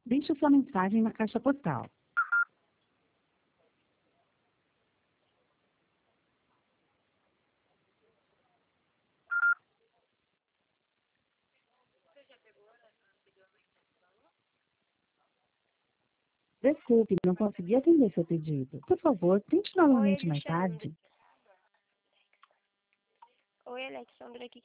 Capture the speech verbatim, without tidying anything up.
Deixe sua mensagem na caixa postal. Desculpe, não consegui atender seu pedido. Por favor, tente Oi, novamente mais Alexandre. tarde. Oi, Alexandre, aqui